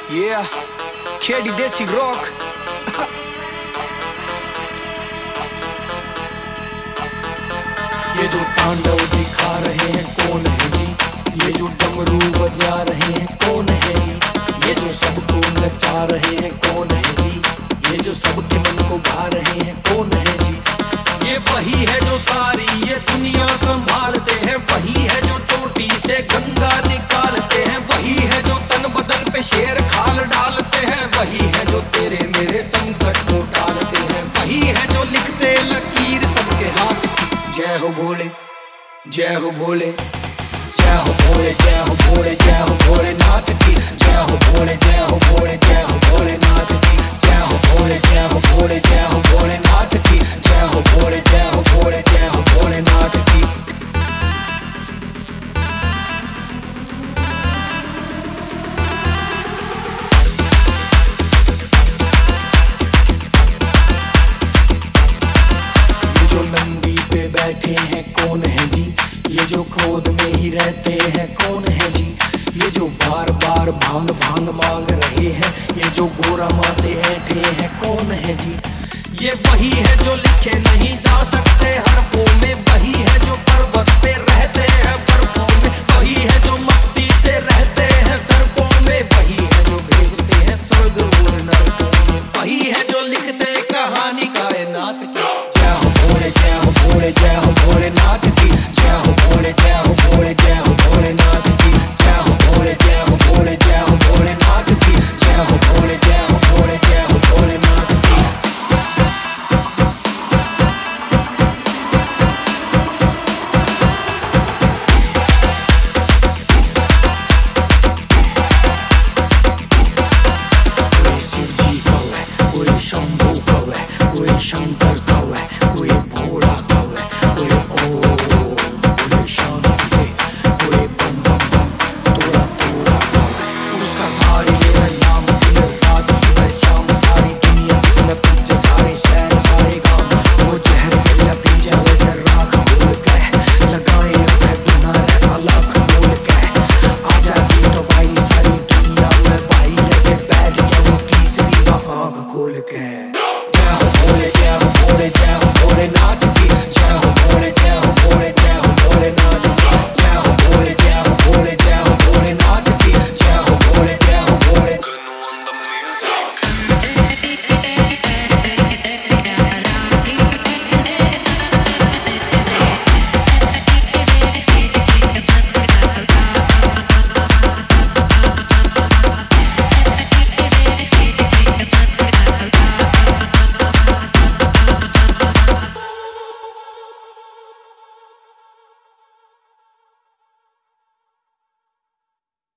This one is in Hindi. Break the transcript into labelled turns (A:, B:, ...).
A: Yeah, खेड़ी देसी रॉक। ये जो तांडव दिखा रहे हैं कौन है जी, ये जो डमरू बजा रहे हैं कौन है जी, ये जो सबको नचा रहे हैं कौन है जी, ये जो सबके मन को भा रहे हैं कौन है जी। ये वही है जो सारी ये दुनिया संभालते हैं, वही है जो चोटी से गंगा निकालते हैं, वही है जो तन बदन पे शेर खाल डालते हैं, वही है जो तेरे मेरे संकट को टालते हैं, वही है जो लिखते लकीर सबके हाथ की। जय हो भोले, जय हो भोले, जय हो भोले, जय हो भोले, जय हो भोलेनाथ की। जय हो भोले, जय हो भोले, जय हो भोलेनाथ की। जय हो भोले, जय हो भोले, जय हो भोलेनाथ की। जय हो भोले, जय हो भोले, जय हो भोलेनाथ की। ये जो नंदी पे बैठे हैं कौन है जी, ये जो क्रोध में ही रहते हैं कौन है जी, ये जो बार बार भांग भांग मांग रहे हैं, ये जो गोरा माँ से ऐठे हैं कौन है जी। ये वही है जो लिखे नहीं जा सकते हर